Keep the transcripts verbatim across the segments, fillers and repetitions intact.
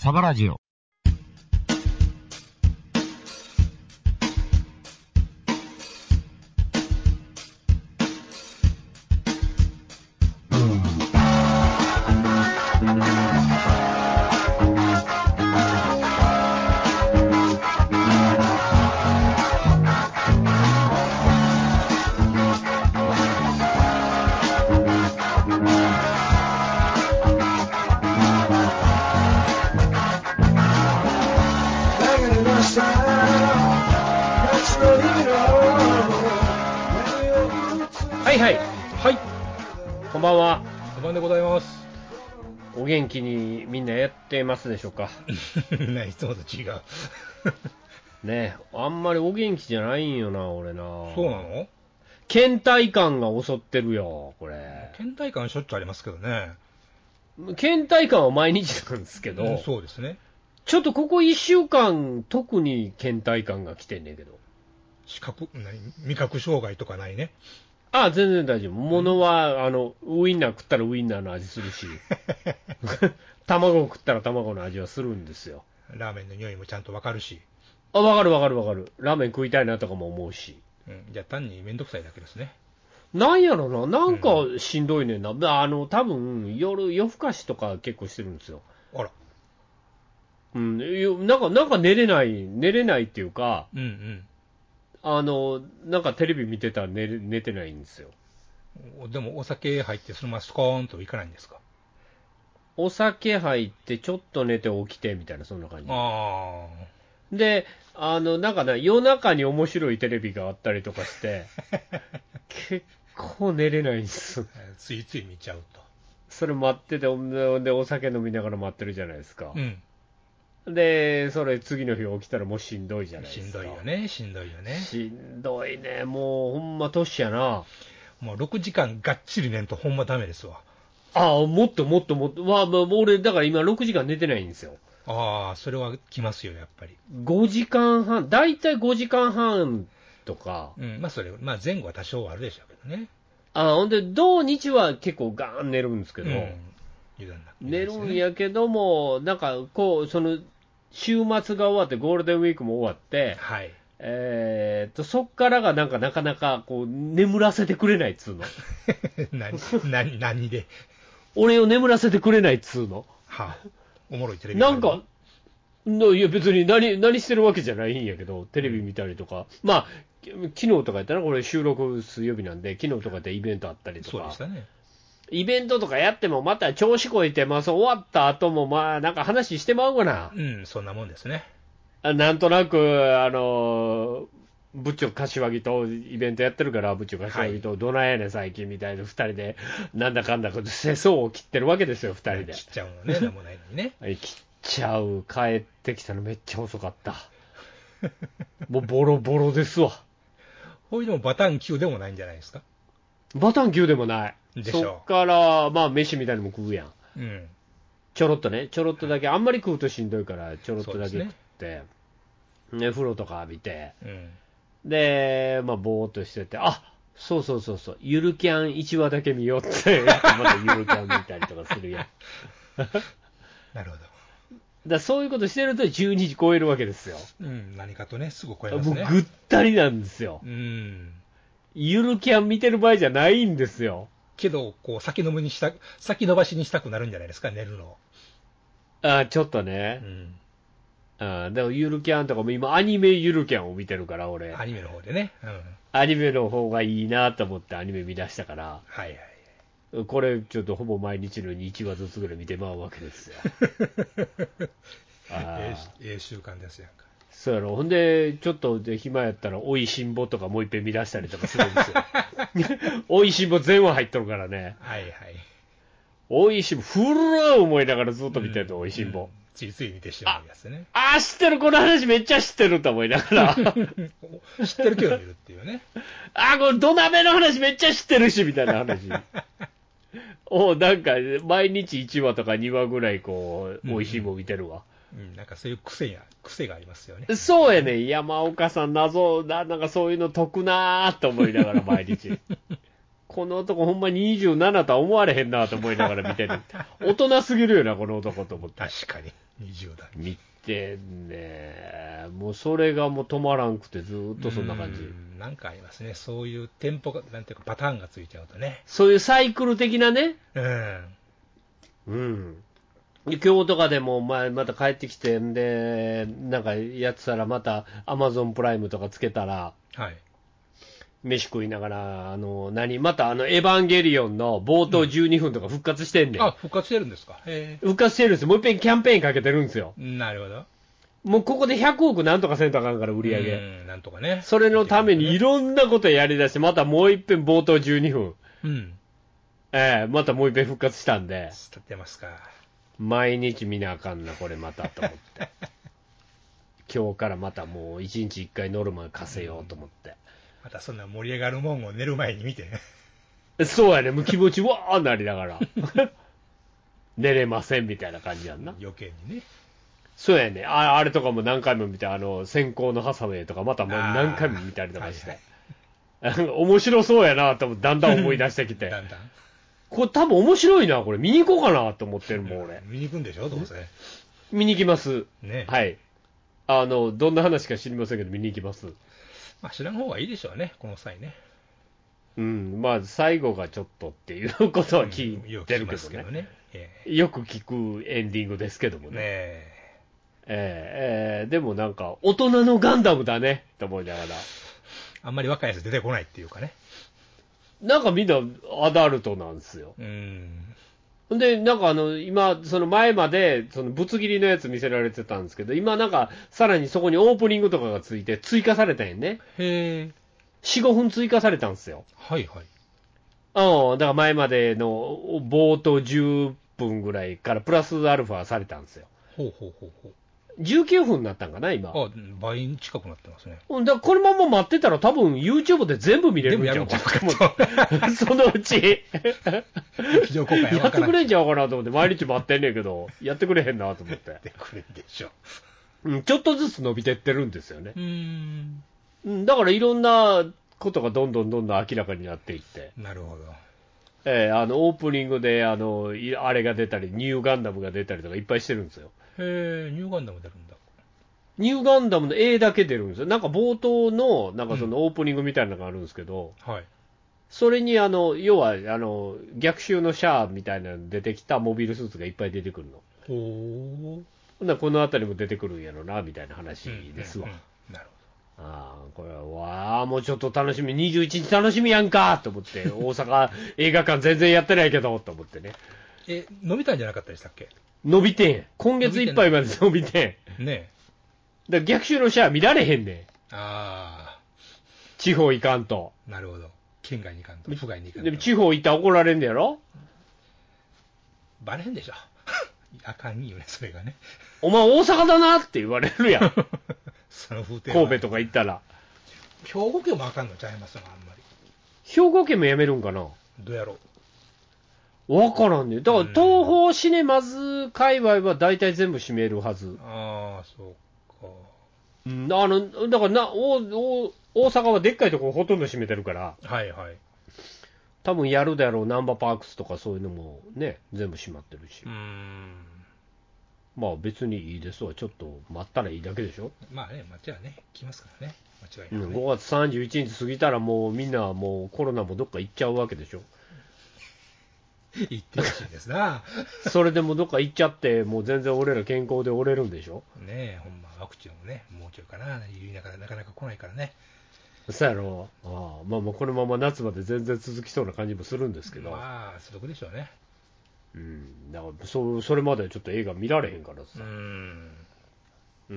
サバラジオ。 はいはいはい、 こんばんは。 こんばんでございます。 お元気にみんなやってますでしょうか。 ね、いつもと違う。 ねえ、あんまりお元気じゃないんよな俺な。 そうなの？ 倦怠感が襲ってるよこれ。 倦怠感しょっちゅうありますけどね。 倦怠感は毎日なんですけど、 うん、そうですね。 ちょっとここいっしゅうかん特に倦怠感が来てんねんけど。 視覚、何、味覚障害とかないね。 あ、全然大丈夫。物は、あの、ウインナー食ったらウインナーの味するし、卵食ったら卵の味はするんですよ。 ラーメンの匂いもちゃんとわかるし。 あ、わかるわかるわかる。ラーメン食いたいなとかも思うし。 うん、じゃあ単にめんどくさいだけですね。 なんやろな、なんかしんどいねんな。あの、多分夜、夜更かしとか結構してるんですよ。 あら。 うん、よなんか、なんか寝れない、寝れないっていうか、 うんあの、なんかテレビ見てたら寝れ寝てないんですよ。 うん。でもお酒入ってそのままスコーンといかないんですか？ お酒入ってちょっと寝て起きてみたいな、そんな感じ。 あで、あの、なんかね、夜中に面白いテレビがあったりとかして、結構寝れないんです。 あ。ついつい見ちゃうと。 それ待ってて、ほんででお酒飲みながら待ってるじゃないですか。 うん。 で、それ次の日起きたらもうしんどいじゃないですか。 しんどいよね、しんどいよね。 しんどいね。もうほんま年やな。 もうろくじかんがっちり寝んとほんまダメですわ。 ああ、もっともっともっと。まあ、まあ、俺、だから今ろくじかん寝てないんですよ。 ああ、それはきますよ、やっぱり。 ごじかんはん、だいたいごじかんはんとか。 うん、まあそれ、まあ前後は多少あるでしょうけどね。 ああ、ほんで、土日は結構ガーン寝るんですけど、 うん、油断な寝るんやけども、なんかこう、その、週末が終わって、ゴールデンウィークも終わって、 はい。 えーっと、そっからがなんかなかなかこう、眠らせてくれないっつうの。 何、何、何で。 俺を眠らせてくれないっつうの。 はあ、おもろいテレビなんか、いや別に何、何してるわけじゃないんやけど、テレビ見たりとか、うん、まあ、昨日とかやったら、これ収録水曜日なんで、昨日とかでイベントあったりとか、 そうでしたね。 イベントとかやっても、また調子こいて、まあ、そう終わった後も、まあ、なんか話してまうかな。 うん、そんなもんですね。 なんとなく、あの、部長柏木とイベントやってるから、部長柏木と、どないやねん最近みたいな二人で、なんだかんだ世相を切ってるわけですよ、二人で。 切っちゃうのね、なんもないのにね。 切っちゃう、帰ってきたのめっちゃ遅かった。もうボロボロですわ。 ほいでもバタン級でもないんじゃないですか。 バタン級でもない。 でしょう。 そっから、まあ、飯みたいなのも食うやん。 うん。 ちょろっとね、ちょろっとだけ、あんまり食うとしんどいから、ちょろっとだけ食って、ね、風呂とか浴びて、 うん、 で、まあ、ぼーっとしてて、あ、そうそうそうそう、ゆるキャンいちわだけ見ようって、またゆるキャン見たりとかするやん。 なるほど。 だそういうことしてるとじゅうにじ超えるわけですよ。 うん、何かとね、すぐ超えますね。 もうぐったりなんですよ。 うん。 ゆるキャン見てる場合じゃないんですよ。 けど、こう、先延ばしにした、先延ばしにしたくなるんじゃないですか、寝るの。 あちょっとね。うん。あでもゆるキャンとかも今アニメゆるキャンを見てるから俺。 アニメの方でね。うん。 アニメの方がいいなと思ってアニメ見出したから。 はいはい。 これちょっとほぼ毎日のようにいちわずつぐらい見てまうわけですよ。 ええ、ええ習慣ですやんか。 そうやろ。ほんで、ちょっとで暇やったら、おいしんぼとかもう一遍見出したりとかするんですよ。おいしんぼ全話入っとるからね。 はいはい。 おいしんぼ、ふるー思いながらずっと見てるの、おいしんぼ、うん。 ついつい見てしまうやつね。 ああ、知ってる、この話めっちゃ知ってると思いながら。知ってるけど見るっていうね。 ああ、これ土鍋の話めっちゃ知ってるし、みたいな話。おなんか、毎日いちわとかにわぐらい、こう、おいしいもん見てるわ。 うん、なんかそういう癖や、癖がありますよね。 そうやね。山岡さん、謎な、なんかそういうの解くなーと思いながら毎日。 この男ほんまににじゅうななとは思われへんなと思いながら見てる。大人すぎるよな、この男と思って。 確かに、にじゅう代。 見てんね。もうそれがもう止まらんくて、ずーっとそんな感じ。 うんなんかありますね。そういうテンポが、なんていうかパターンがついちゃうとね。 そういうサイクル的なね。 うん。 うん。今日とかでも、ままた帰ってきてんで、なんかやってたらまたアマゾンプライムとかつけたら、 はい。 飯食いながら、あの、何またあの、エヴァンゲリオンの冒頭じゅうにふんとか復活してんねん。 あ、復活してるんですか。へ復活してるんですよ。もう一遍キャンペーンかけてるんですよ。 え。なるほど。 もうここでひゃくおくなんとかせんとあかんから、売り上げ。 うんなんとかね。 それのためにいろんなことやりだして、またもう一遍冒頭じゅうにふん。 うん。 ええまたもう一遍復活したんで、 立ってますか。 毎日見なあかんな、これまたと思って。今日からまたもう一日一回ノルマ課せようと思って。 またそんな盛り上がるもんを寝る前に見て。 そうやね、もう気持ちわーなりながら。寝れませんみたいな感じやんな。 余計にね。 そうやね。ああれとかも何回も見て、あの、先行のハサウェイとかまたもう何回も見たりとかして。はいはい、面白そうやなとだんだん思い出してきて。 だんだん。 これ多分面白いな、これ見に行こうかなと思ってるもん、俺。 見に行くんでしょ、どうせ。 見に行きます。 ね。 はい。あの、どんな話か知りませんけど、見に行きます。 まあ知らん方がいいでしょうね、この際ね。 うん、まあ、最後がちょっとっていうことは聞いてるけどね。うん、よく聞きますけどね。えー、よく聞くエンディングですけどもね。ねええー、えー、でもなんか、大人のガンダムだね、と思いながら。 あんまり若いやつ出てこないっていうかね。 なんかみんなアダルトなんですよ。うん。で、なんかあの、今、その前まで、そのぶつ切りのやつ見せられてたんですけど、今なんか、さらにそこにオープニングとかがついて、追加されたんやね。へー。よん、ごふん追加されたんですよ。はいはい。うん、だから前までの冒頭じゅっぷんぐらいからプラスアルファされたんですよ。ほうほうほうほう。じゅうきゅうふんになったんかな、今。 あ、倍近くなってますね。 だからこのまま待ってたら多分 YouTube で全部見れるんちゃうかなと思って。そのうち。やってくれんちゃうかなと思って、毎日待ってんねんけど、やってくれへんなと思って。やってくれんでしょ。うん、ちょっとずつ伸びてってるんですよね。うーん。だからいろんなことがどんどんどんどん明らかになっていって。 なるほど。 えー、あの、オープニングで、あの、あれが出たり、ニューガンダムが出たりとかいっぱいしてるんですよ。 へえ、ニューガンダム出るんだ。 ニューガンダムの絵だけ出るんですよ。なんか冒頭の、なんかそのオープニングみたいなのがあるんですけど、うん、はい。それにあの、要は、あの、逆襲のシャアみたいなの出てきたモビルスーツがいっぱい出てくるの。ほー。なこのあたりも出てくるんやろな、みたいな話ですわ。うんうんうん、なるほど。ああ、これは、わあ、もうちょっと楽しみ、にじゅういちにち楽しみやんかと思って、大阪映画館全然やってないけど、と思ってね。 え、伸びたんじゃなかったでしたっけ？ 伸びてん。今月いっぱいまで伸びてん。ねえ。だから逆襲のシャア見られへんねん。ああ。地方行かんと。 なるほど。県外に行かんと。府外に行かんと。 でも地方行ったら怒られんねやろ？ バレへんでしょ。あかんよね、それがね。 お前大阪だなって言われるやん。 その風景神戸とか行ったら。 兵庫県もあかんのちゃいますよ、あんまり。 兵庫県もやめるんかな？ どうやろう。わからんね。だから東宝シネマズ界隈は大体全部閉めるはず。 ああ、そうか。 うん、あの、だからな、大、大、大阪はでっかいところほとんど閉めてるから。はいはい。多分やるであろうナンバーパークスとかそういうのもね、全部閉まってるし。うーん。まあ別にいいですわ。ちょっと待ったらいいだけでしょ。 まあね、待ちはね、来ますからね。間違いない、ね。 うん、ごがつさんじゅういちにち過ぎたらもうみんなもうコロナもどっか行っちゃうわけでしょ。 行ってほしいですな。 それでもどっか行っちゃって、もう全然俺ら健康で折れるんでしょ。 ねえ、ほんまワクチンもね、もうちょいかな、言いながらなかなか来ないからね。 そうやろ。ああ、まあまあこのまま夏まで全然続きそうな感じもするんですけど。 まあ、続くでしょうね。 うん、だからそそれまでちょっと映画見られへんからさ。うん。うん、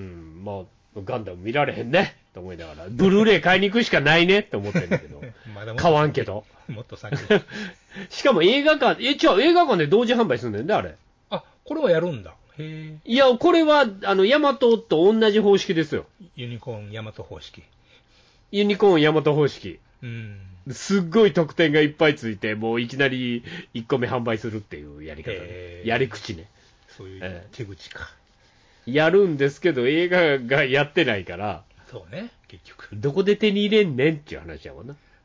まあ、ガンダム見られへんねと思いながら、ブルーレイ買いに行くしかないねって思ってるんだけど、まだ買わんけど。 もっと先しかも映画館、え、違う、映画館で同時販売するんだよね、あれ。 あ、これはやるんだ。へえ。 いや、これは、あの、ヤマトと同じ方式ですよ。 ユニコーンヤマト方式。 ユニコーンヤマト方式。 うん。 すっごい特典がいっぱいついて、もういきなりいっこめ販売するっていうやり方ね。やり口ね。 そういう手口か。 やるんですけど、映画がやってないから。 そうね、結局。 どこで手に入れんねんっていう話やもんな。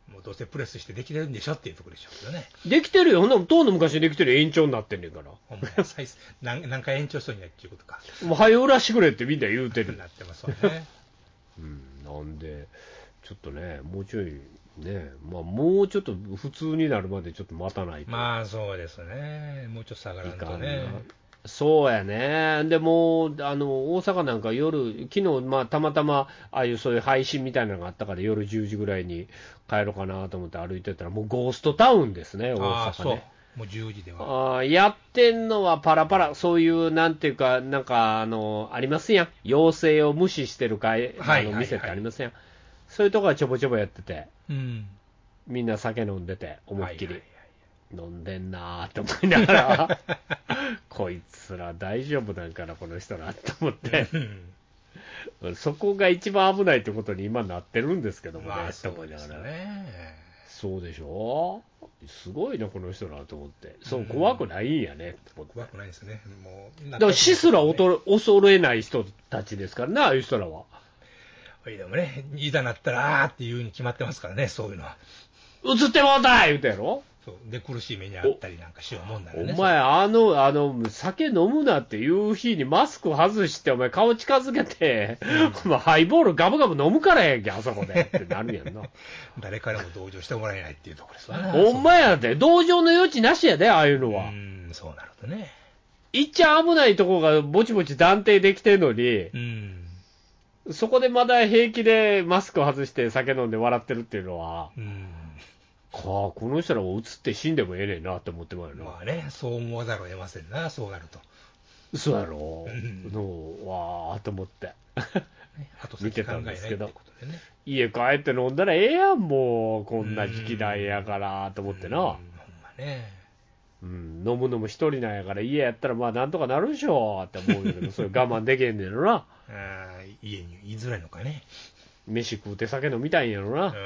もうどうせプレスしてできてるんでしょっていうところでしょうけどね。 できてるよ、ほんならとうの昔にできてる延長になってんねんから。 ほんまや再何何回延長しとんやっていうことか。 もう早売らしてくれってみんな言うてる。 なってますわね。 うん、なんで、ちょっとね、もうちょい、ね、まあ、もうちょっと普通になるまでちょっと待たないと。 まあそうですね。もうちょっと下がらんとね。 そうやね。でもう、あの、大阪なんか夜、昨日、まあ、たまたま、ああいうそういう配信みたいなのがあったから、夜じゅうじぐらいに帰ろうかなと思って歩いてたら、もうゴーストタウンですね、大ああ、そう阪ね。。 もうじゅうじでは。 あーやってんのはパラパラ、そういう、なんていうか、なんか、あの、ありますやん。要請を無視してる会、 はいはいはいあの店ってありますやん。そういうとこはちょぼちょぼやってて、 うん。 みんな酒飲んでて、思いっきり。 はいはい飲んでんなーって思いながら、こいつら大丈夫なんかな、この人らって思って、そこが一番危ないってことに今なってるんですけどもね、 まあってそうです思いながら。 ね。 そうでしょ、すごいな、この人らと思って、そう怖くないんやねって思って。 怖くないですね。もう、 だから死すら恐れ恐れない人たちですからね、ああいう人らは。 でもね、いざなったら、あーっていうに決まってますからね、そういうのは。 映ってもうたい言うたやろ。 そうで、苦しい目にあったりなんかしようもんならね。 お前、あの、あの、酒飲むなっていう日にマスク外して、お前顔近づけて、お前ハイボールガブガブ飲むからやんけ、あそこでってなるやんな。 誰からも同情してもらえないっていうところですわな。 ほんまやで、同情の余地なしやで、ああいうのは。 うん、そうなるとね。 いっちゃ危ないとこがぼちぼち断定できてんのに、 うん。 そこでまだ平気でマスク外して酒飲んで笑ってるっていうのは、 うんかあ、この人らも映って死んでもええねんなって思ってまうよな。 まあね、そう思わざるを得ませんな、そうなると。 そうやろ、 うん、 のわーと思ってね、あと見てたんですけど、 先考えないってことでね、 家帰って飲んだらええやん、もうこんな時期なんやからと思ってな、 うん、ほんまね。 うん、飲むのも一人なんやから家やったらまあなんとかなるでしょって思うんだけど、それ我慢できへんねんろな。 あ家に言いづらいのかね。 飯食うて酒飲みたいんやろな。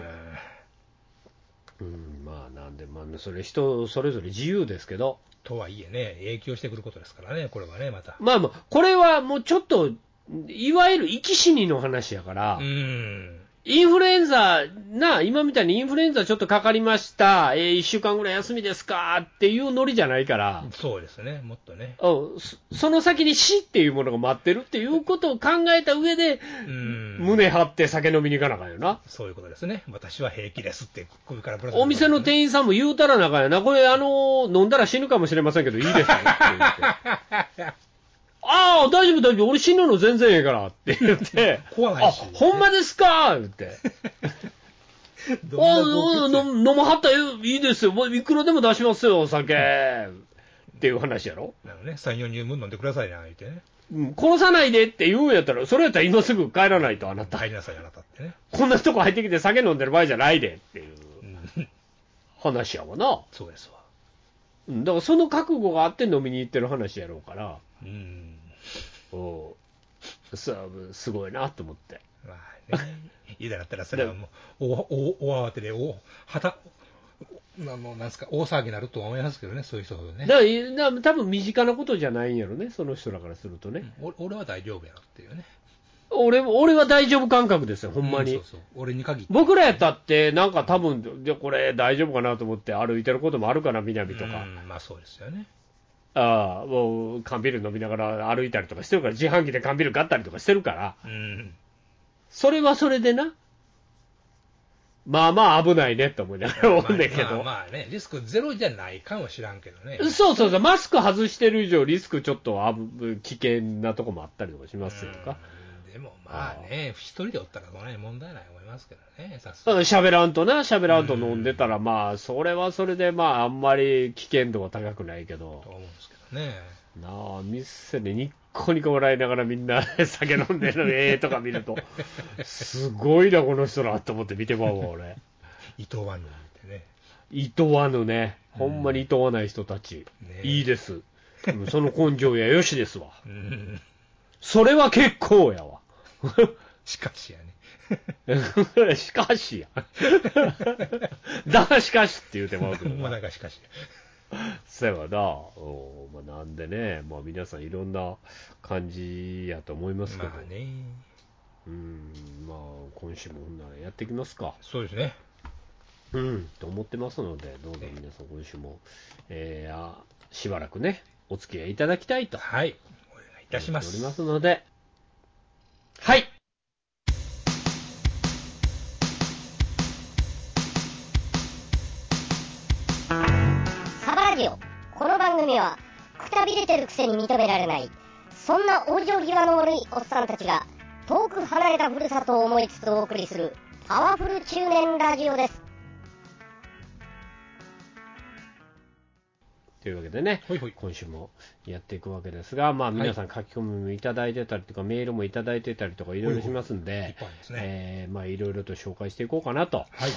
うん、 うん、まあなんで、まあそれ人それぞれ自由ですけど。 とはいえね、影響してくることですからね、これはね、また。 まあまあ、これはもうちょっと、いわゆる生き死にの話やから、 うん。 インフルエンザ、な、今みたいにインフルエンザちょっとかかりました、えー、いっしゅうかんぐらい休みですかっていうノリじゃないから、 そうですね、もっとね。 うん、そその先に死っていうものが待ってるっていうことを考えた上で、 うん。 胸張って酒飲みに行かなあかんよな。 そういうことですね。私は平気ですって、首からぶら下げて、 お店の店員さんも言うたらなあかんやな。これ、あの、飲んだら死ぬかもしれませんけど、いいですよって言って。ああ、大丈夫、大丈夫、俺死ぬの全然ええからって言って、 怖ないしあ、ほんまですかって言って、 どんなあ洞窟あ、飲まはったらいいですよ、もういくらでも出しますよ、お酒っていう話やろ。 なのね、さん、よんにん分飲んでくださいな、言ってね。 うん、殺さないでって言うんやったら、それやったら今すぐ帰らないと、あなた。 入りなさい、あなたってね。 こんなとこ入ってきて酒飲んでる場合じゃないでっていううん、 話やわな。 そうですわ。 うんだからその覚悟があって飲みに行ってる話やろうから、 うん。 おすすごいなと思って。 まあね、いざだったらそれはもう、おお大慌てで、おはた、なのなんすか、大騒ぎになるとは思いますけどね、そういう人ほどね。 だからだから多分身近なことじゃないんやろね、その人らからするとね。 うん、俺は大丈夫やろっていうね。 俺俺は大丈夫感覚ですよ、ほんまに。 うん、そうそう、俺に限って。 僕らやったって、なんか多分、でこれ大丈夫かなと思って歩いてることもあるかな、南とか。 うん、まあそうですよね。 ああ、もう缶ビール飲みながら歩いたりとかしてるから、自販機で缶ビール買ったりとかしてるから、 うん。 それはそれでな、まあまあ危ないねって思いながら思うんだけど、 まあ、まあね、リスクゼロじゃないかもしらんけどね。 そうそうそう、マスク外してる以上、リスクちょっと危険なとこもあったりとかしますよとか。 でもまあね、一人でおったらそんなに問題ないと思いますけどね、さすうんがに。 喋らんとな、喋らんと飲んでたら、まあ、それはそれで、まあ、あんまり危険度は高くないけどと、思うんですけどね。 なあ、店でニッコニコ笑いながらみんな酒飲んでるのええとか見ると、すごいな、この人らと思って見てまうわ、俺。 伊藤ワンの見てね。 いとわぬね、ほんまにいとわない人たち、 ねいいです。うんその根性やよしですわ。 うんそれは結構やわ。 しかしやね。 しかしや。だがしかしって言うてまうけどもうな。 なんかしかし。 そうやわな。おまあ、なんでね、まあ皆さんいろんな感じやと思いますけど。 まあね。 うん、まあ今週もほんならやっていきますか。 そうですね。 うん、と思ってますので、どうぞ皆さん今週も、えー、あしばらくね、お付き合いいただきたいとはい、お願いいたしま思っておりす。 ますので、はい。 サバラジオ。この番組は、くたびれてるくせに認められない、そんな往生際の悪いおっさんたちが、遠く離れたふるさとを思いつつお送りする、パワフル中年ラジオです。 というわけでね、 ほいほい、 今週もやっていくわけですが、まあ、皆さん書き込みもいただいてたりとか、はい、メールもいただいてたりとか、いろいろしますんで、いろいろと紹介していこうかなと、はい、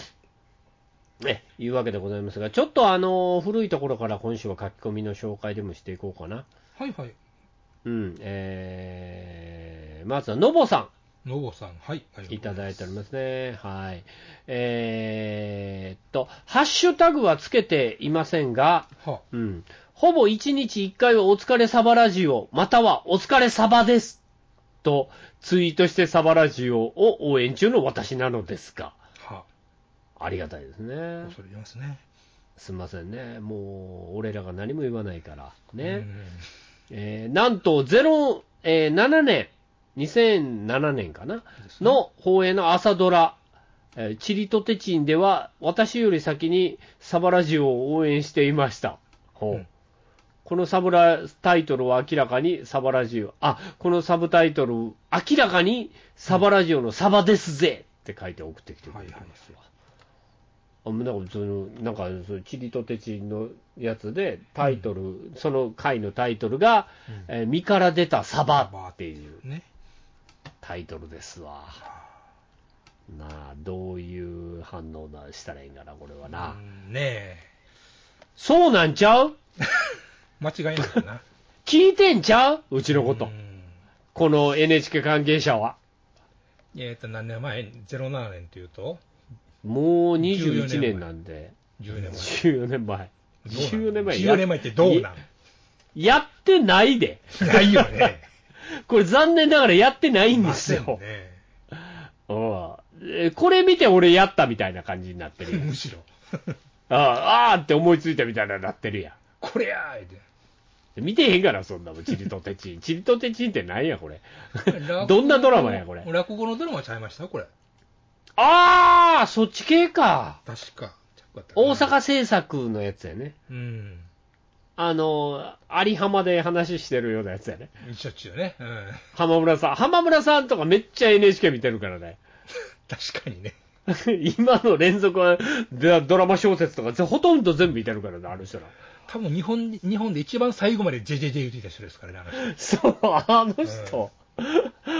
ね、いうわけでございますが、ちょっとあの古いところから今週は書き込みの紹介でもしていこうかな。 はいはい。 うん、えー、まずはのぼさん。 のぼさん、はい、 いただいておりますね。はい。えー、っと、ハッシュタグはつけていませんが、はうん、ほぼいちにちいっかいはお疲れサバラジオ、またはお疲れサバですとツイートしてサバラジオを応援中の私なのですが、はありがたいですね。 恐れ入りますね。 すみませんね。もう、俺らが何も言わないから。ね。えー、なんと、ゼロ、えー、ななねん、にせんななねんかな、ね、の放映の朝ドラ、えー、チリとテチンでは、私より先にサバラジオを応援していました。ほう。うん、このサブラタイトルは明らかにサバラジオ、あ、このサブタイトル、明らかにサバラジオのサバですぜって書いて送ってきてくれてますわ。はいはい、あなんかそのなんかそのチリとテチンのやつでタイトル、うん、その回のタイトルが、うんえー、身から出たサバっていうタイトルですわ。なあ、どういう反応なしたらいいんかなこれはな。 うんねえ。 そうなんちゃう？ 間違いないかな。 聞いてんちゃう？うちのこと。この エヌエイチケー 関係者は。 えっと何年前？ゼロななねんっていうと。 もうにじゅういちねんなんで、 じゅうよねんまえ。 じゅうよねんまえ。じゅうよねんまえ。 じゅうよねんまえってどうなん？ やってないで。 ないよね。 これ残念ながらやってないんですよ。ね、うん、これ見て俺やったみたいな感じになってるむしろ。 ああ、あーって思いついたみたいなになってるやん。 これやーって。 見てへんからそんなもん、チリとテチン。チリとテチンって何やこれ。どんなドラマやこれ。 落語のドラマちゃいましたこれ。 ああ、そっち系か。 確か。 大阪制作のやつやね。 うん。 あの、有浜で話してるようなやつやね。 しょっちゅうね。うん。 浜村さん。浜村さんとかめっちゃ エヌエイチケー 見てるからね。 確かにね。 今の連続はドラマ小説とかほとんど全部見てるからね、あの人ら。 多分日本、日本で一番最後まで ジェジェジェ 言っていた人ですからね、あの人。そう、あの人。うん、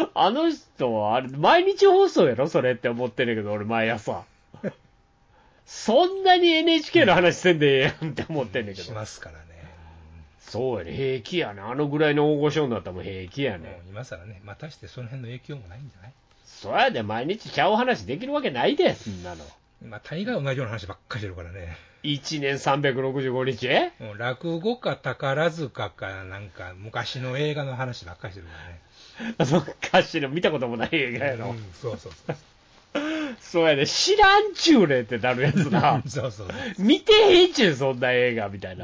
あの人、あれ、毎日放送やろそれって思ってるけど、俺毎朝。そんなに エヌエイチケー の話せんでええやんって思ってんねんけど。 しますからね。 そうやね、平気やね。あのぐらいの大御所になったらもう平気やね。 もう今更ね、またしてその辺の影響もないんじゃない？ そうやで、毎日ちゃう話できるわけないで、そんなの。 まあ、大概同じような話ばっかりしてるからね。 いちねんさんびゃくろくじゅうごにち？ もう落語か宝塚かなんか昔の映画の話ばっかりしてるからね。昔の見たこともない映画やろ。 うん、そうそうそう。 そうやね、知らんちゅうねんってなるやつな。 そうそう。 見てへんちゅう、そんな映画みたいな。うん、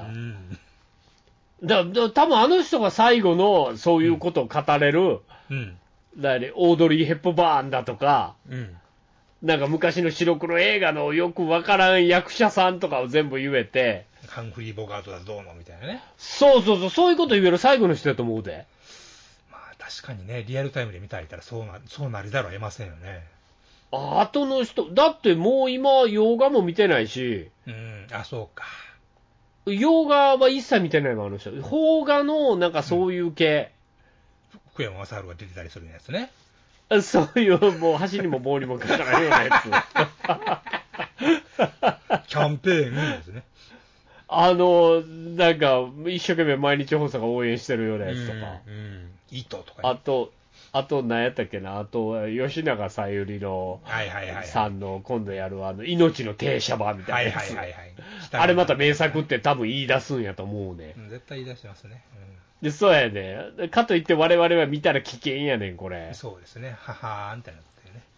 だだ多分あの人が最後のそういうことを語れる、うん、だね、オードリー・ヘップバーンだとか、うん、なんか昔の白黒映画のよくわからん役者さんとかを全部言えて、 ハンフリー・ボガートだどうのみたいなね。 そうそうそう、そういうこと言える最後の人だと思うで。 まあ確かにね、リアルタイムで見たらそうな、そうなりざるを得ませんよね。 あとの人、だってもう今、洋画も見てないし、 うん、あ、そうか。 洋画は一切見てないもん、あの人。邦画のなんかそういう系。 うん、福山雅治が出てたりするやつね。 そういう、もう箸にも棒にもかからんようなやつ。 キャンペーンですね。 あの、なんか、一生懸命毎日放送が応援してるようなやつとか。 うん、うん、糸とか、 ね。あと、あと、何やったっけな、あと、吉永小百合の、 はいはいはいはい、 さんの、今度やる、あの、命の停車場みたいなやつ。 はいはいはいはい。 あれまた名作って多分言い出すんやと思うね。 うん、絶対言い出しますね。 うん、で、そうやね。かといって我々は見たら危険やねん、これ。 そうですね。ははーんってなってね。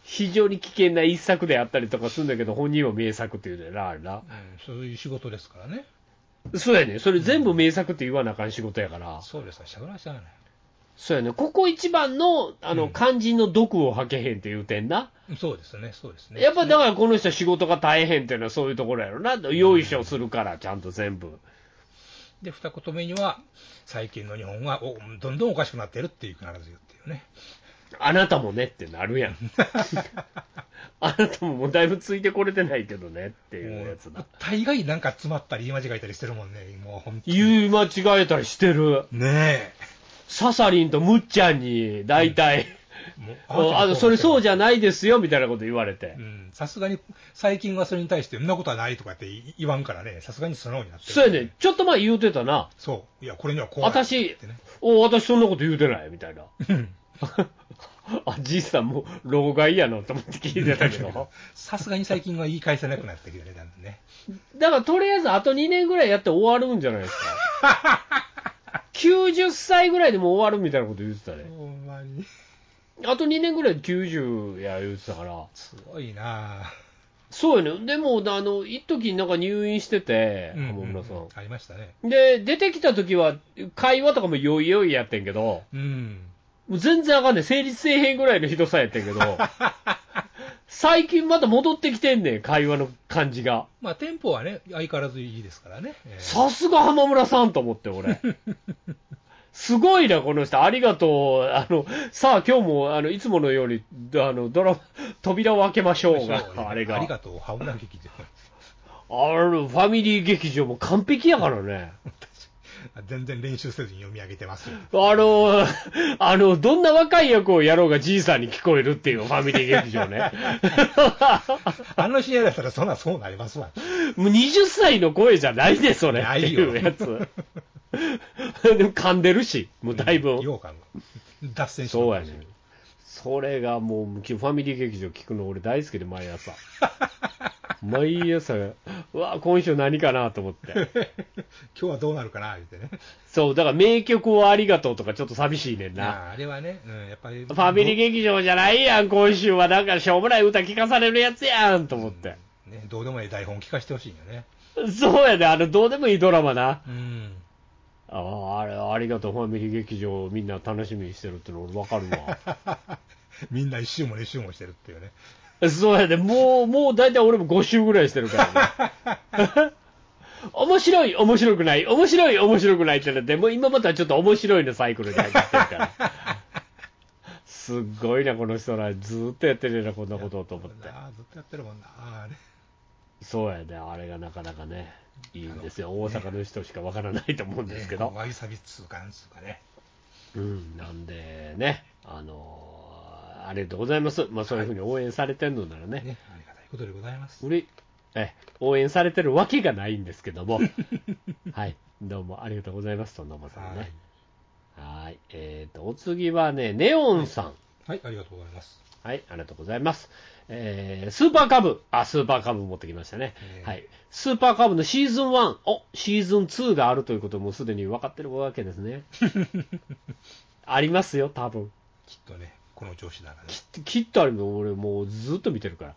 非常に危険な一作であったりとかするんだけど、本人は名作って言うねんな、あれな。 うん、そういう仕事ですからね。 そうやね。それ全部名作って言わなあかん仕事やから。 そうですか、しゃべらしゃあない。 そうやね。ここ一番の、あの、 うん肝心の毒を吐けへんって言うてんな。 そうですね、そうですね。 やっぱだからこの人仕事が大変っていうのはそういうところやろな。用意書するから、ちゃんと全部。 で、二言目には、最近の日本はおどんどんおかしくなってるっていう必ず言うっていうね。 あなたもねってなるやん。あなたももうだいぶついてこれてないけどねっていうやつだ。 大概なんか詰まったり言い間違えたりしてるもんね、もう本当に。 言い間違えたりしてる。 ねササリンとムッちゃんに大体、 え。もうあのそれそうじゃい。 ないですよみたいなこと言われてう。ん。さすがに、最近はそれに対して、そんなことはないとかって言わんからね、さすがに素直になってる。 そうやね。ちょっと前言うてたな。 そう。いや、これにはこうなる私ってね。、 お私そんなこと言うてないみたいな。 うんあ、じいさんもう老害やのと思って聞いてたけど。 さすがに最近は言い返せなくなってきたね、だんだんね。 だからとりあえずあとにねんぐらいやって終わるんじゃないですか。きゅうじゅっさいぐらいでもう終わるみたいなこと言ってたね。 ほんまに。 あとにねんぐらいできゅうじゅうや言ってたから。 すごいなぁ。 そうよね。でも、あの、一時なんか入院してて、 うんうん浜村さん。 ありましたね。 で、出てきた時は、会話とかもよいよいやってんけど、 うん。 もう全然あかんねん。成立せえへんぐらいのひどさやってんけど、最近また戻ってきてんねん、会話の感じが。 まあ、テンポはね、相変わらずいいですからね。えーさすが浜村さんと思って、俺。すごいな、この人。ありがとう。あの、さあ、今日も、あの、いつものように、あの、ドラマ、扉を開けましょうが、あれが。 ありがとう、ハウナ劇場。 あの、ファミリー劇場も完璧やからね。 全然練習せずに読み上げてますよ。 あの、あの、どんな若い役をやろうがじいさんに聞こえるっていうファミリー劇場ね。 あの試合だったらそんなそうなりますわ。 もうはたちの声じゃないで、それ。ってないよいうやつ。でも噛んでるし、もうだいぶ。 ようかん脱線してそうやね。それがもう、ファミリー劇場聞くの俺大好きで、毎朝。毎朝、うわ、今週何かなと思って。 今日はどうなるかな、言ってね。 そう、だから名曲をありがとうとかちょっと寂しいねんな。 ああれはね、うん、やっぱり。 ファミリー劇場じゃないやん、今週はなんかしょうもない歌聞かされるやつやんと思って。 うんね、どうでもいい台本聞かせてほしいよね。 そうやね、あの、どうでもいいドラマな。 うん。 ああ、あれ、ありがとう、ファミリー劇場みんな楽しみにしてるっての俺わかるわ。 みんな一周も二周もしてるっていうね。 そうやね、もう、もう大体俺もご週ぐらいしてるからね。面白い、面白くない、面白い、面白くないってなって、もう今またちょっと面白いのサイクルで入ってるから。すっごいな、この人ら。ずーっとやってるよな、こんなことをと思って。 ああ、ずっとやってるもんな。ああね。 そうやね、あれがなかなかね、いいんですよ。大阪の人しかわからないと思うんですけど。 わびさびつうかんつうかね。 うん、なんでね、あのーありがとうございます。まあそういうふうに応援されてるのならね。 ね、ありがたいことでございます。 うれえ応援されてるわけがないんですけども。はい、どうもありがとうございます、とのぼさんね。はい。えっ、と、お次はね、ネオンさん。 はい、ありがとうございます。 はい、ありがとうございます。えー、スーパーカブ。あ、スーパーカブ持ってきましたね。 えーはい。スーパーカブのシーズンワン。お、シーズンツーがあるということもすでに分かってるわけですね。ありますよ、多分。 きっとね、この調子ならね。 きっと、きっとあるの。俺もうずっと見てるから。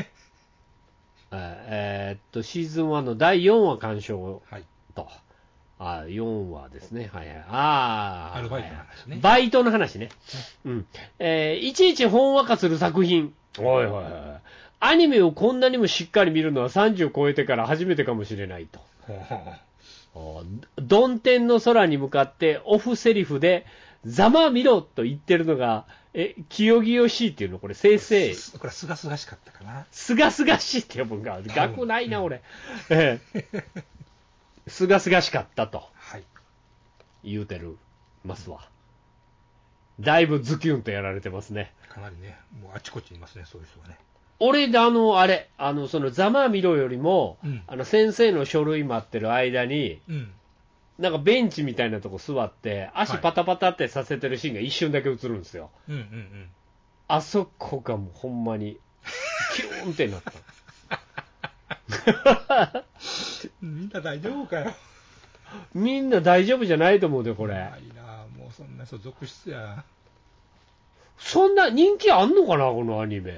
えーっと、シーズンワンのだいよんわ鑑賞はい。 と。あ、よんわですね。はいはい。ああ。 アルバイトの話ね。 バイトの話ね。うん。えーいちいちほんわかする作品。おいおいおい。アニメをこんなにもしっかり見るのはさんじゅう超えてから初めてかもしれないと。 ほうほうお曇天の空に向かってオフセリフで、ざま見ろと言ってるのが、え、清々しいっていうのこれ、先生。 すこれはすがすがしかったかな。 すがすがしいって呼ぶんが、学ないな、俺。ええ。すがすがしかったとはい。 言うてるますわ。だいぶズキュンとやられてますね。 かなりね、もうあちこちいますね、そういう人がね。 俺、あの、あれ、あの、その、ざまみろよりも、 うんあの、先生の書類待ってる間に、 うん。 なんかベンチみたいなとこ座って、足パタパタってさせてるシーンが一瞬だけ映るんですよ。 うんうんうん。 あそこがもうほんまに、キューンってなった。 みんな大丈夫かよ。 みんな大丈夫じゃないと思うで、これ。 いいな、もうそんな人続出や。 そんな人気あんのかな、このアニメ。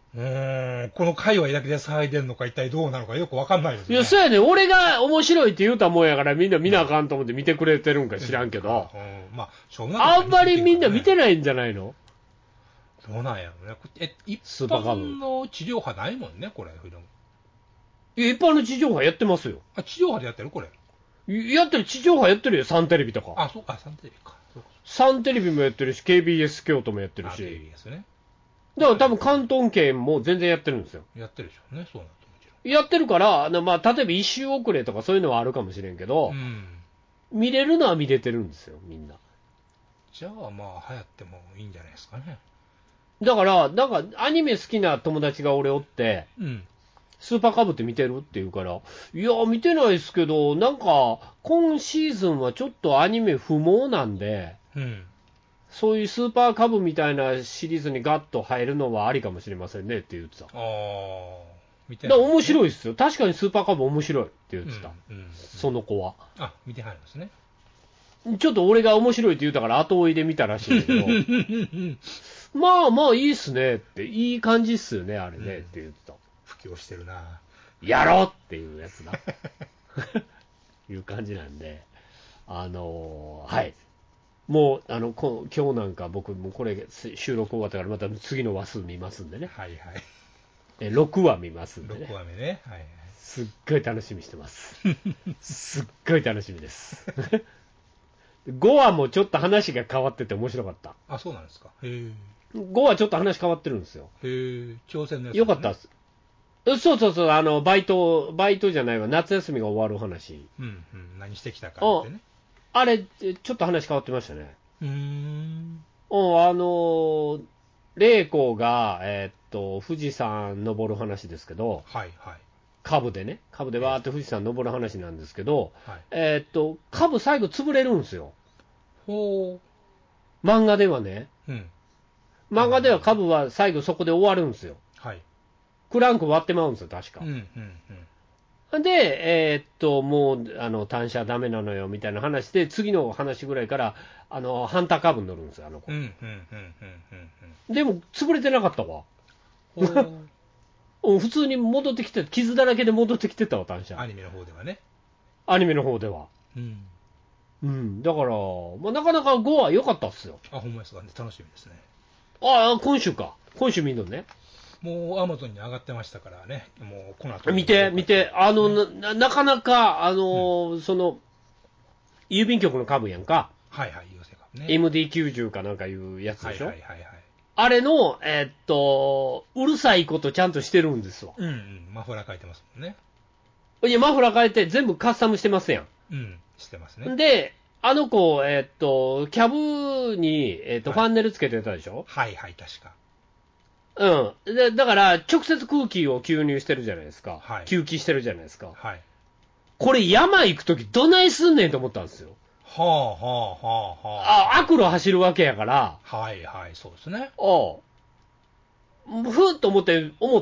うーん、この界隈だけで騒いでるのか、一体どうなのかよくわかんないですね。 いや、そうやね、俺が面白いって言うたもんやから、みんな見なあかんと思って見てくれてるんか知らんけど、 うん、まあ、しょうがない、 あんまりみんな見てい。 ないんじゃないの？ どうなんやろね。え、一スーパーカブ般の地上波ないもんね、これ。 いや、一般の地上波やってますよ。 あ、地上波でやってるこれ。 やってる、地上波やってるよ、サンテレビとか。 あ、そうか、サンテレビか。そうかサンテレビもやってるし、ケービーエス 京都もやってるあ、テレし。 ビですね。 だから多分関東圏も全然やってるんですよ。 やってるでしょうね、そうなるともちろん。 やってるから、あのまあ、例えば一周遅れとかそういうのはあるかもしれんけど、 うん。 見れるのは見れてるんですよ、みんな。 じゃあ、まあ、流行ってもいいんじゃないですかね。 だから、なんかアニメ好きな友達が俺おって、 うん。 スーパーカブって見てるって言うから、いや、見てないですけど、なんか、今シーズンはちょっとアニメ不毛なんで、 うん。 そういうスーパーカブみたいなシリーズにガッと入るのはありかもしれませんねって言ってた。だかああ、見てら面い。 白いですよ。確かにスーパーカブ面白いって言ってた。 うん。うん。 その子は。 あ、見てはりますね。 ちょっと俺が面白いって言ったから後追いで見たらしいんだけど、まあまあいいっすねって、いい感じっすよね、あれね、 うんって言ってた。 布教してるな。 やろうっていうやつだ。いう感じなんで、あのーはい。もう、あの、こ今日なんか僕、もうこれ、収録終わったから、また次の話数見ますんでね。 はいはい。 えろくわ見ますんでね。 ろくわめね。はいはい。 すっごい楽しみにしてます。すっごい楽しみです。ごわもちょっと話が変わってて面白かった。 あ、そうなんですか。へえ。 ごはちょっと話変わってるんですよ。 へえ、挑戦のやつ、ね。 よかったっす。そうそうそう、あの、バイト、バイトじゃないわ、夏休みが終わる話。 うんうん。何してきたかってね。 あれ、ちょっと話変わってましたね。 うーん。 うん、あのー、玲子が、えーっと、富士山登る話ですけど、 はいはい。 株でね、株でわーって富士山登る話なんですけど、 はい。 えーっと、株最後潰れるんですよ。 ほ漫画ではね。 う。うん。 漫画では株は最後そこで終わるんですよ。 はい。 クランク割ってまうんですよ、確かうん。うんうん。 で、えーっと、もう、あの、単車ダメなのよ、みたいな話で、次の話ぐらいから、あの、ハンターカーブに乗るんですよ、あの子。 うんうんうんうんうんでも、潰れてなかったわ。 うん。ほう。 うん普通に戻ってきて、傷だらけで戻ってきてたわ、単車。 アニメの方ではね。 アニメの方では。 うん。 うん。だから、まあ、なかなかごは良かったっすよ。 あ、ほんまですかね。楽しみですね。 ああ、今週か。今週見んのね。 もうアマゾンに上がってましたからね。もうこの後。 見て、見て、あの、な、なかなか、あの、うん、その、郵便局の株やんか。 はいはい、郵政株ね。 エムディーきゅうじゅう かなんかいうやつでしょ。 はいはいはいはい。 あれの、えーっと、うるさいことちゃんとしてるんですわ。 うんうん、マフラー書いてますもんね。 いや、マフラー変えて全部カスタムしてますやん。 うん、してますね。 で、あの子、えーっと、キャブに、えーっと、 はいファンネルつけてたでしょ。 はいはい、確か。 うん。で、だから、直接空気を吸入してるじゃないですか。 はい吸気してるじゃないですか。 はい。 これ、山行くとき、どないすんねんと思ったんですよ。 はあはあはあはあ。 あ、悪路走るわけやから、 はいはい、そうですね。 ああ、ふーっと思って、思って、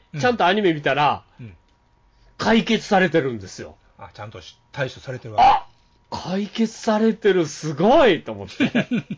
ちゃんとアニメ見たら、 うんうん、 解決されてるんですよ。 あ、ちゃんと対処されてるわけ。 あ解決されてる、すごいと思って。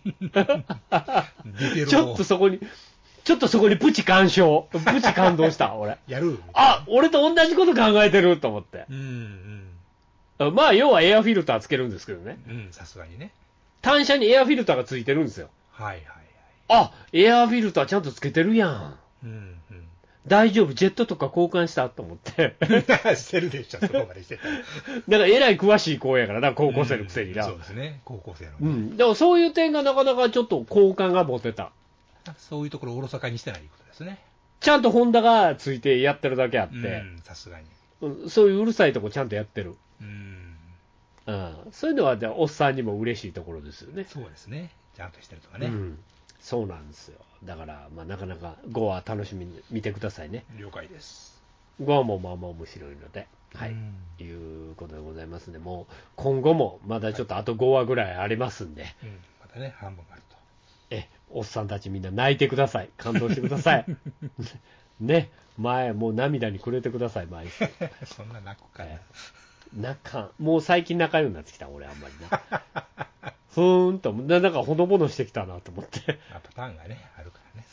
ちょっとそこに、ちょっとそこにプチ感傷。プチ感動した、俺。 やるあ、俺と同じこと考えてると思って。 うんうん。まあ、要はエアフィルターつけるんですけどね。 うん。うん、さすがにね。 単車にエアフィルターがついてるんですよ。 はいはいはい。 あ、エアフィルターちゃんとつけてるやん。 うんうん。 大丈夫、ジェットとか交換したと思って。 してるでしょ、そこまでしてたら。 だから、えらい詳しい子やからな、高校生のくせにな。 うん、そうですね、高校生の、ね。 うん。でも、そういう点がなかなかちょっと好感が持てた。 そういうところをおろそかにしてないことですね。 ちゃんとホンダがついてやってるだけあって、 さすがに。 うん、そういううるさいとこちゃんとやってる。 うん。 うん。そういうのは、おっさんにも嬉しいところですよね。 そうですね。ちゃんとしてるとかね。 うん。そうなんですよ。だから、まあ、なかなかごは楽しみに見てくださいね。 了解です。 ごはもまあまあ面白いので、はい。いうことでございますんで、もう今後もまだちょっとあとごわぐらいありますんで、はい、 うん、またね、半分あると。 え、おっさんたちみんな泣いてください。感動してください。ね、前、もう涙にくれてください、毎週。 そんな泣くかな。えー、泣かん。もう最近仲良くなってきた、俺、あんまりな。ふーんと、なんかほのぼのしてきたなと思って。 パターンがね、あるからね。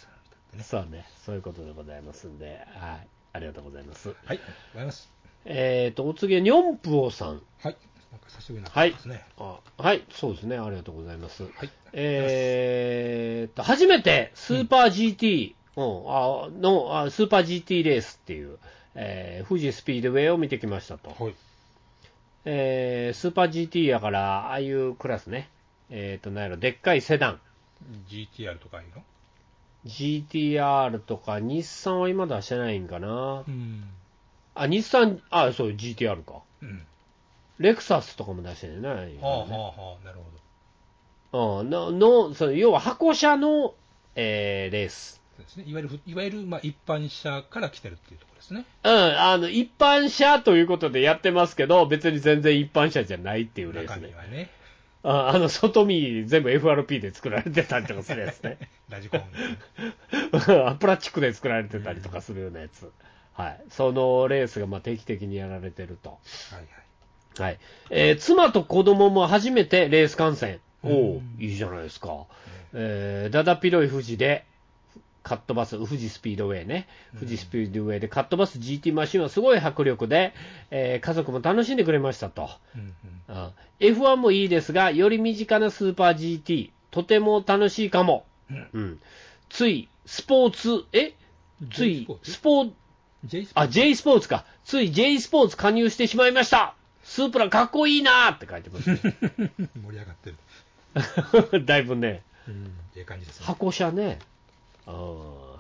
ってね。 そうね、そういうことでございますんで、はい、ありがとうございます。 はい、ありがとうございます。 えーと、お次は、にょんぷおさん。 はい、なんか久しぶりなはいですね。 あ。はい、そうですね、ありがとうございます。 はい。 えーと、初めてスーパー ジーティー、うん、あのあスーパー ジーティー レースっていう、えー、富士スピードウェイを見てきましたと。 はい。 えー、スーパー ジーティー やから、ああいうクラスね、えーと、なんやろ、でっかいセダン。 ジーティーアール とかいうのジーティーアール とか、日産は今出してないんかな。 うん。 あ、日産、あ、そう、ジーティーアール か。 うん。 レクサスとかも出してるね。 はあはあはあ、なるほど。 うん、の、のその要は箱車の、えーレース。 そうですね。いわゆる、いわゆる、まあ、一般車から来てるっていうところですね。 うん、あの、一般車ということでやってますけど、別に全然一般車じゃないっていうレースね中身。はね。 ああの、外見全部 エフアールピー で作られてたりとかするやつね。 ラジコン。 プラスチックで作られてたりとかするようなやつ。はい。そのレースがまあ定期的にやられてると。 はいはい。 はい。えー妻と子供も初めてレース観戦。おお、 うんいいじゃないですか。えー、だだっ広い富士で、カットバス、富士スピードウェイね。富士スピードウェイでカットバス ジーティー マシンはすごい迫力で、えー家族も楽しんでくれましたと。 うんうん。 あ エフワン もいいですが、より身近なスーパー ジーティー、とても楽しいかも。 うんうん。つい、スポーツ、えつい J スポー、ツスポー、 J スポーあ、 ツ J スポーツか。つい J スポーツ加入してしまいました。スープラかっこいいなーって書いてますね。 盛り上がってる。 だいぶね、 うん。ええ感じですね。 箱車ね。うん、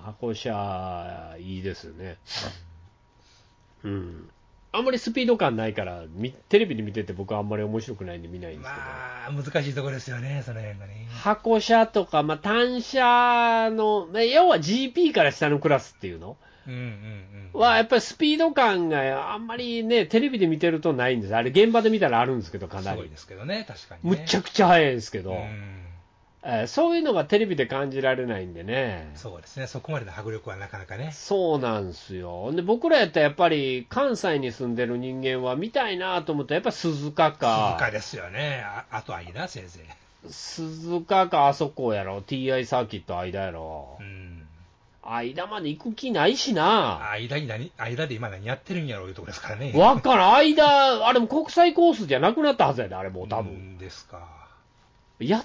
箱車、いいですよね。うん。あんまりスピード感ないから、みテレビで見てて僕はあんまり面白くないんで見ないんですけど。 まあ、難しいところですよね、その辺がね。 箱車とか、まあ、単車の、まあ要は ジーピー から下のクラスっていうのうんうんうん。 は、やっぱりスピード感があんまりね、テレビで見てるとないんです。あれ、現場で見たらあるんですけど、かなりすごいで。すけどね、確かに、ね。 むっちゃくちゃ速いですけど、 うん。 えーそういうのがテレビで感じられないんでね。 そうですね、そこまでの迫力はなかなかね。 そうなんですよ。で、僕らやったらやっぱり関西に住んでる人間は見たいなと思ったらやっぱ鈴鹿か。 静かですよね。ああと間、先生。 鈴鹿かあそこやろ。ティーアイ サーキット間やろう。ん。 間まで行く気ないしな。 間に何、間で今何やってるんやろういうところですからね。 わからん。間、あれも国際コースじゃなくなったはずやで、あれもう多う分。 んですか。 やって、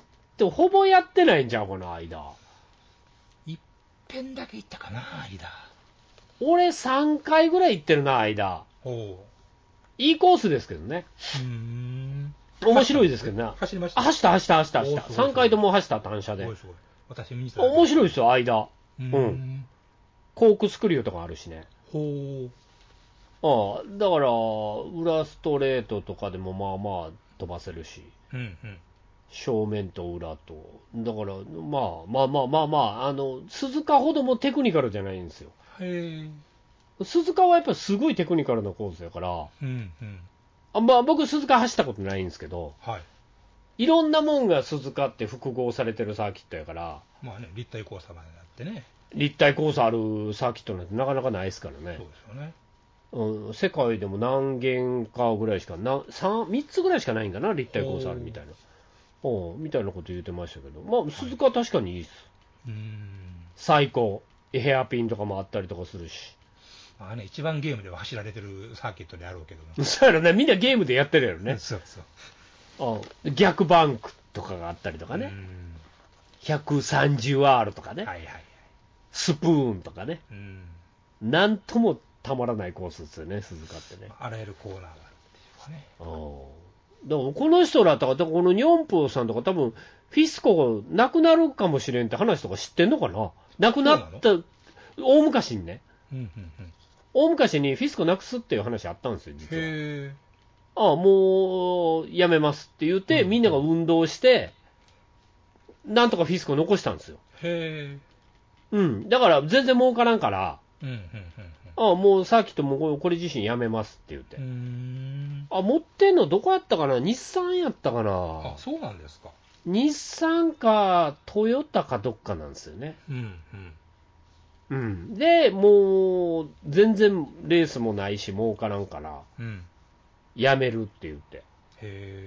ほぼやってないんじゃん、この間。 一遍だけ行ったかな、間。 俺さんかいぐらい行ってるな、間。 おお。 いいコースですけどね。 うーん。 面白いですけどね。 走りました。 あ走った、走った、走った、走った。 おーすごいさんかいとも走った、単車で。 すごいすごい。私見に行った面白いい。 ですよ、間。 ううんん。コークスクリューとかあるしね。 ほう。 ああ、だから、裏ストレートとかでもまあまあ飛ばせるし、 うんうん。 正面と裏と。だから、まあまあまあまあまあ、あの、鈴鹿ほどもテクニカルじゃないんですよ。 へえ。 鈴鹿はやっぱりすごいテクニカルなコースだから、 うんうん。 あまあ僕鈴鹿走ったことないんですけど、 はい。 いろんなもんが鈴鹿って複合されてるサーキットやから、 まあね、立体交差までなってね。 立体コースあるサーキットなんてなかなかないですからねそう。ですよね。 うん、世界でも何軒かぐらいしかな、3、3つぐらいしかないんかな、立体コースあるみたいな。おみたいなこと言ってましたけど、まあ、鈴鹿は確かにいいです。 うーん。 最高。ヘアピンとかもあったりとかするし。 まあね、一番ゲームでは走られてるサーキットであろうけども。 そうやろね、みんなゲームでやってるやろね。 そうそう。 うん、逆バンクとかがあったりとかね。 うーんひゃくさんじゅうアール とかね。 はいはいはい。 スプーンとかね。 うん。 なんともたまらないコースですよね、鈴鹿ってね。 あらゆるコーナーがあるっていうかね。 うん。だからこの人らとか、このニョンプーさんとか多分、フィスコがなくなるかもしれんって話とか知ってんのかな。なくなった、大昔にね。 うんうんうん。 大昔にフィスコなくすっていう話あったんですよ、実は。 へえ。 ああ、もう、やめますって言って、 うんみんなが運動して、なんとかフィスコ残したんですよ。 へえ。 うん。だから全然儲からんから、 うんうんうんああ、もうさっきともこれ自身やめますって言って。 うん。うーん。 あ、持ってんのどこやったかな、日産やったかあ、 な。 そうなんですか。 日産かトヨタかどっかなんですよね。 うんうん。 うん。で、もう、全然レースもないし儲からんから、 うん。 やめるって言って。 へ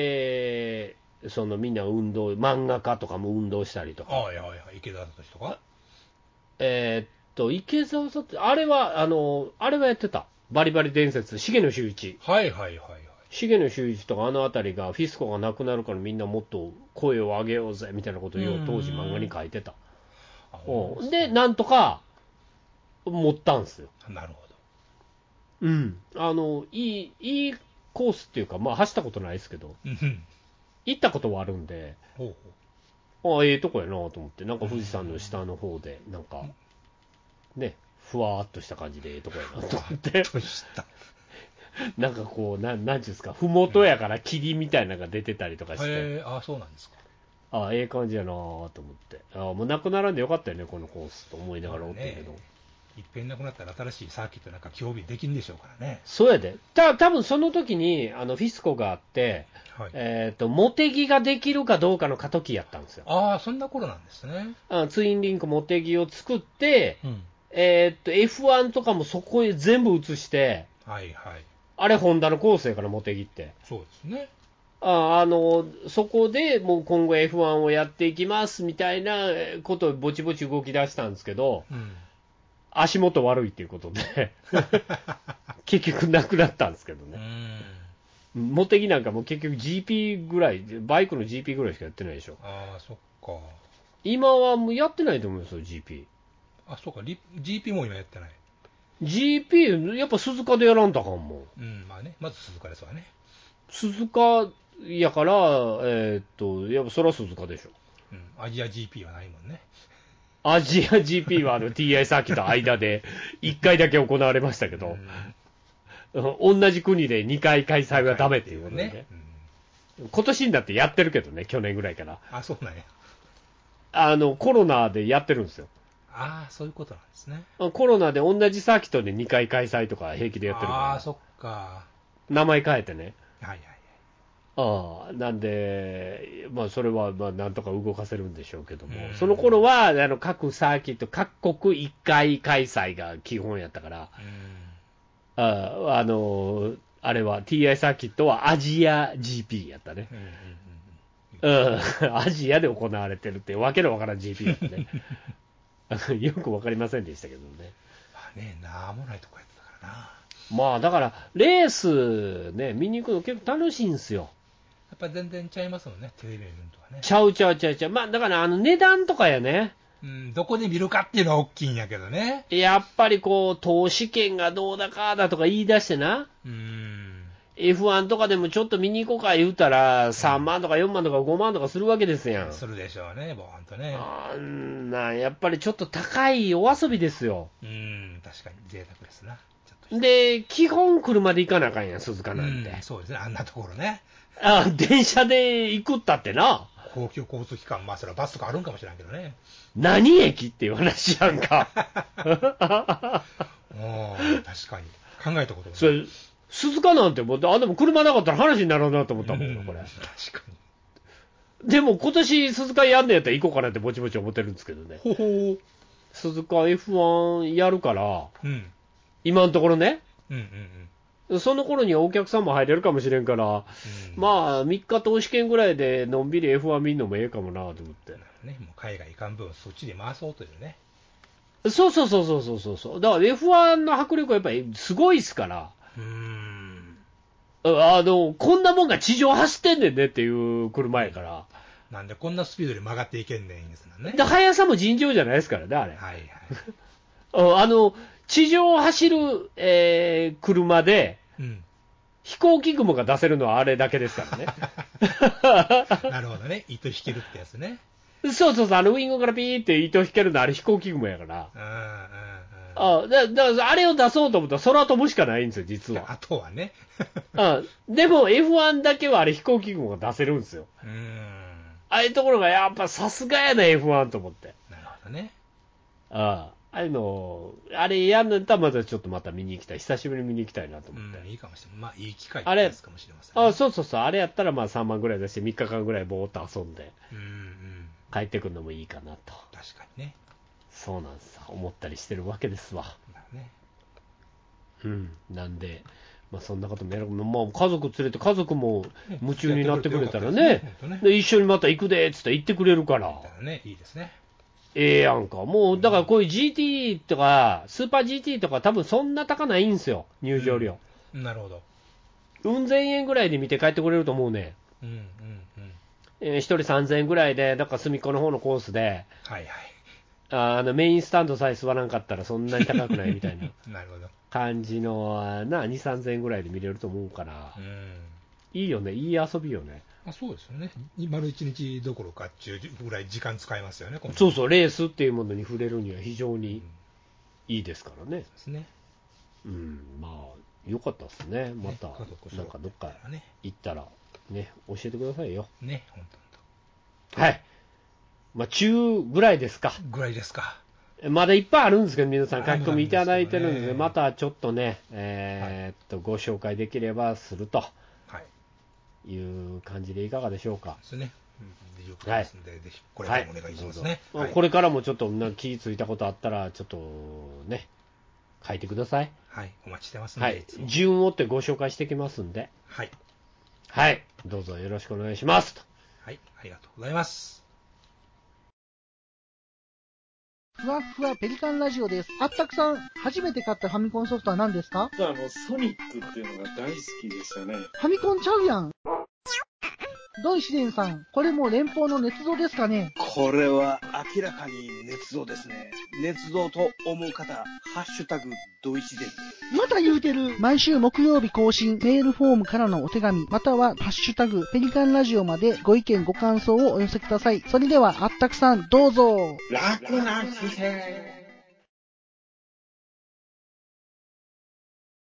で、そのみんな運動、漫画家とかも運動したりとえ。 か。 はいはいはい。池田聡とかえーっと、池澤さんって、あれは、あの、あれはやってた。バリバリ伝説、重野秀一。 はいはいはいはい。 重野秀一とかあのあたりが、フィスコがなくなるからみんなもっと声を上げようぜみたいなことをよう当時漫画に書いてた。うんで、なんとか持ったんですよ。 なるほど。うん。あの、いい、いいコースっていうか、まあ走ったことないですけど、行ったことはあるんで、 ほうほうああ、ええとこやなと思って、なんか富士山の下の方で、なんか、ね、ふわーっとした感じでええとこやなと思って。なんかこう、ななんていうんですか、ふもとやから霧みたいなのが出てたりとかして、 へー、あ、そうなんですか。 ああ、ええ感じやなと思って、ああ、もうなくならんでよかったよね、このコースと思いながらおったけど。 ね、いっぺんなくなったら新しいサーキットなんか興味できんでしょうからね。 そうやで。た多分その時にあのフィスコがあって、はい、えっ、ー、と、モテギができるかどうかの過渡期やったんですよ。 ああ、そんな頃なんですね。 あツインリンクモテギを作って、 うん、 えっ、ー、と、エフワン とかもそこへ全部移して、 はいはい。 あれ、ホンダのコースやから、モテギって。 そうですね。 ああの、そこでもう今後 エフワン をやっていきますみたいなことをぼちぼち動き出したんですけど、うん、足元悪いっていうことで、結局なくなったんですけどね。うん、モテギなんかもう結局 ジーピー ぐらい、バイクの ジーピー ぐらいしかやってないでしょ。 ああ、そっか。 今はもうやってないと思いますよ、ジーピー。 あ、そうか、ジーピー も今やってない。 ジーピー、やっぱ鈴鹿でやらんとあかんもん。うん、まあね、まず鈴鹿ですわね。 鈴鹿やから、えー、っと、やっぱそら鈴鹿でしょ。 うん、アジア ジーピー はないもんね。 アジア ジーピー はあの ティーアイ サーキットの間でいっかいだけ行われましたけど、うん、同じ国でにかい開催はダメっていうことでね。ねうん、今年になってやってるけどね、去年ぐらいから。 あ、そうなんや。 あの、コロナでやってるんですよ。 ああ、そういうことなんですね。 コロナで同じサーキットでにかい開催とか平気でやってるから。 ああ、そっか。 名前変えてね。 はいはいはい。 ああ、なんで、まあ、それは、まあ、なんとか動かせるんでしょうけども、その頃は、あの、各サーキット、各国いっかい開催が基本やったから、あ, あの、あれは、ティーアイ サーキットはアジア ジーピー やったね。うん、アジアで行われてるって、わけのわからん ジーピー やったね。よくわかりませんでしたけどね。 まあね、なんもないとこやってたからな。 まあ、だから、レースね、見に行くの結構楽しいんですよ。 やっぱり全然ちゃいますもんね、テレビ見るとかね。 ちゃうちゃうちゃうちゃう。まあ、だから、あの、値段とかやね。 うん、どこで見るかっていうのは大きいんやけどね。 やっぱりこう、投資券がどうだかだとか言い出してな。 うん。 エフワン とかでもちょっと見に行こうか言うたら、さんまんとかよんまんとかごまんとかするわけですやん。 するでしょうね、ボーンとね。 あんな、やっぱりちょっと高いお遊びですよ。 うん、確かに贅沢ですな。 で、基本車で行かなあかんやん、鈴鹿なんて。 うん、そうですね、あんなところね。 あ、電車で行くったってな。 公共交通機関、まあそれはバスとかあるんかもしれんけどね。 何駅っていう話やんか。 うん、確かに。考えたことない。 それ、鈴鹿なんてもう、あ、でも車なかったら話にならんなと思ったもん、うん、これ。 確かに。でも今年鈴鹿やんねやったら行こうかなってぼちぼち思ってるんですけどね。 ほほ鈴鹿 エフワン やるから、 うん、 今のところね。 うんうんうん。 その頃にはお客さんも入れるかもしれんから、うん、まあ、みっか投資券ぐらいでのんびり エフワン 見るのもええかもなと思って。 ね、もう海外行かん分、そっちで回そうというね。 そうそうそうそうそうそう。だから エフワン の迫力はやっぱりすごいっすから。 うーん。 あの、こんなもんが地上走ってんねんねっていう車やから。 なんでこんなスピードで曲がっていけんねんですもんね。 で、速さも尋常じゃないですからね、あれ。 はいはい。 あの、地上を走る、えー、車で、うん、飛行機雲が出せるのはあれだけですからね。 なるほどね。糸引けるってやつね。 そうそうそう、あのウィングからピーって糸引けるのはあれ飛行機雲やから。 うんうんうん。 あだだからあれを出そうと思ったら空飛ぶしかないんですよ、実は。 あとはね。 あでも エフワン だけはあれ飛行機雲が出せるんですよ。 うん。 ああいうところがやっぱさすがやな エフワン と思って。 なるほどね。 ああ。ああいうの、あれやんのやったらまたちょっとまた見に行きたい。久しぶりに見に行きたいなと思って。 うん、いいかもしれない。まあいい機会ですかもしれません、ね。 あそうそうそう。あれやったらまあさんまんぐらい出してみっかかんぐらいぼーっと遊んで、 うんうん、 帰ってくるのもいいかなと。 確かにね。 そうなんです。思ったりしてるわけですわ。 ね、 うん。なんで、まあそんなこともやる。まあ家族連れて家族も夢中になってくれたらね、ねで一緒にまた行くでっつったら行ってくれるから。 ね、いいですね。 ええやんか。もう、だからこういう ジーティー とか、スーパー ジーティー とか多分そんな高ないんですよ、入場料。 うん、なるほど。 うん千円ぐらいで見て帰ってくれると思うね。 うんうんうん。 えー、ひとりさんぜんえんぐらいで、だから隅っこの方のコースで、 はいはい。 ああのメインスタンドさえ座らんかったらそんなに高くないみたいななるほど。 感じの、な、に、さんぜんえんぐらいで見れると思うから、 うん。 いいよね、いい遊びよね。 あ、そうですよね。丸一日どころかっていうぐらい時間使えますよね、 そうそう、レースっていうものに触れるには非常にいいですからね。 ですね。 うん、まあ、よかったですね。また、 ね家族揃ってなんかどっかね行ったら、ね、教えてくださいよ。 ね、本はい。まあ、中ぐらいですか。 当ぐらいですか。 まだいっぱいあるんですけど、皆さん書き込みいただいてるんで、 あるんですけどねまたちょっとね、えーっと、ご紹介できればするとはい。 いう感じでいかがでしょうか。 ですね。うん、いうことですので、ぜひこれからもお願いしますね。 はいはい。 これからもちょっとなんか気ついたことあったら、ちょっとね、書いてください。 はい、お待ちしてますんで、 はいいつも。 順を追ってご紹介していきますんで、 はい。 はい。どうぞよろしくお願いしますと。 はい、ありがとうございます。 ふわっふわペリカンラジオです。あったくさん、初めて買ったファミコンソフトは何ですか？ あの、ソニックっていうのが大好きでしたね。 ファミコンちゃうやん。ドイシデンさん、これもう連邦の捏造ですかね？ これは明らかに捏造ですね。捏造と思う方、ハッシュタグドイツで。 また言うてる。毎週木曜日更新、メールフォームからのお手紙、またはハッシュタグペリカンラジオまでご意見ご感想をお寄せください。それではあったくさん、どうぞ。 楽な姿勢。